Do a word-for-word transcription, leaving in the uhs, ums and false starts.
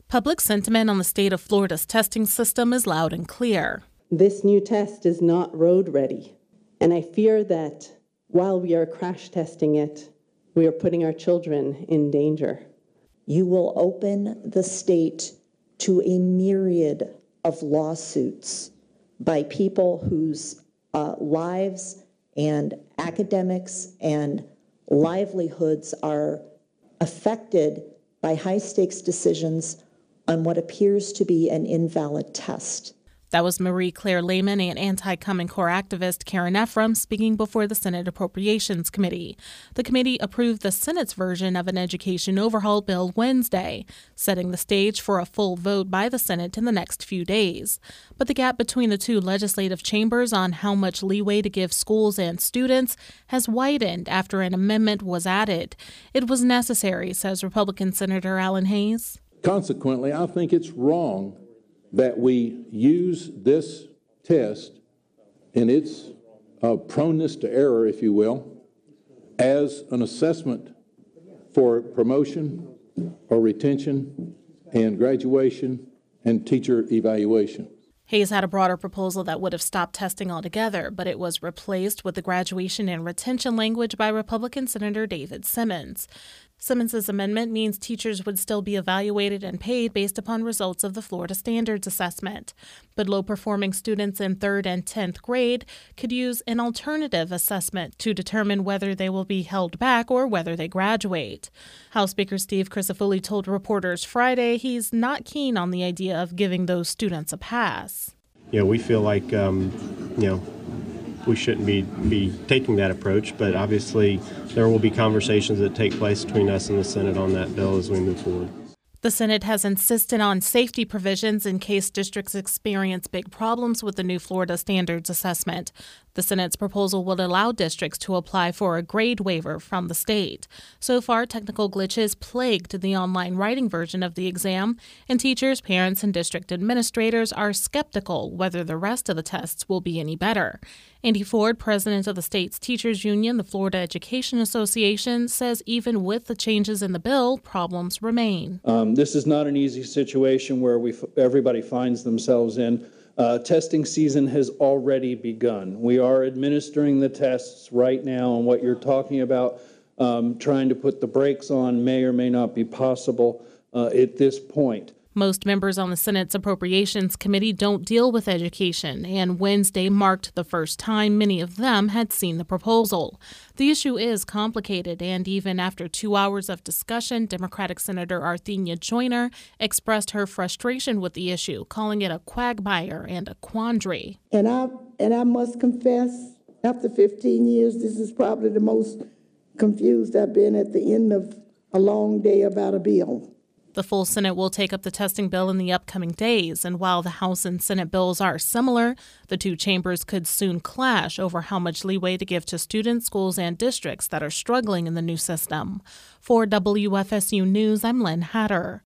Public sentiment on the state of Florida's testing system is loud and clear. This new test is not road ready, and I fear that while we are crash testing it, we are putting our children in danger. You will open the state to a myriad of lawsuits by people whose uh, lives and academics and livelihoods are affected by high-stakes decisions on what appears to be an invalid test. That was Marie Claire Lehman and anti-Common Core activist Karen Ephraim speaking before the Senate Appropriations Committee. The committee approved the Senate's version of an education overhaul bill Wednesday, setting the stage for a full vote by the Senate in the next few days. But the gap between the two legislative chambers on how much leeway to give schools and students has widened after an amendment was added. It was necessary, says Republican Senator Alan Hayes. Consequently, I think it's wrong that we use this test and its uh, proneness to error, if you will, as an assessment for promotion or retention and graduation and teacher evaluation. Hayes had a broader proposal that would have stopped testing altogether, but it was replaced with the graduation and retention language by Republican Senator David Simmons. Simmons's amendment means teachers would still be evaluated and paid based upon results of the Florida Standards Assessment. But low-performing students in third and tenth grade could use an alternative assessment to determine whether they will be held back or whether they graduate. House Speaker Steve Crisafulli told reporters Friday he's not keen on the idea of giving those students a pass. You know, we feel like, um, you know, we shouldn't be, be taking that approach, but obviously there will be conversations that take place between us and the Senate on that bill as we move forward. The Senate has insisted on safety provisions in case districts experience big problems with the new Florida Standards Assessment. The Senate's proposal would allow districts to apply for a grade waiver from the state. So far, technical glitches plagued the online writing version of the exam, and teachers, parents, and district administrators are skeptical whether the rest of the tests will be any better. Andy Ford, president of the state's teachers union, the Florida Education Association, says even with the changes in the bill, problems remain. Um, this is not an easy situation where we everybody finds themselves in. Uh, testing season has already begun. We are administering the tests right now, and what you're talking about, um, trying to put the brakes on, may or may not be possible uh, at this point. Most members on the Senate's Appropriations Committee don't deal with education, and Wednesday marked the first time many of them had seen the proposal. The issue is complicated, and even after two hours of discussion, Democratic Senator Arthenia Joyner expressed her frustration with the issue, calling it a quagmire and a quandary. And I, and I must confess, after fifteen years, this is probably the most confused I've been at the end of a long day about a bill. The full Senate will take up the testing bill in the upcoming days, and while the House and Senate bills are similar, the two chambers could soon clash over how much leeway to give to students, schools, and districts that are struggling in the new system. For W F S U News, I'm Lynn Hatter.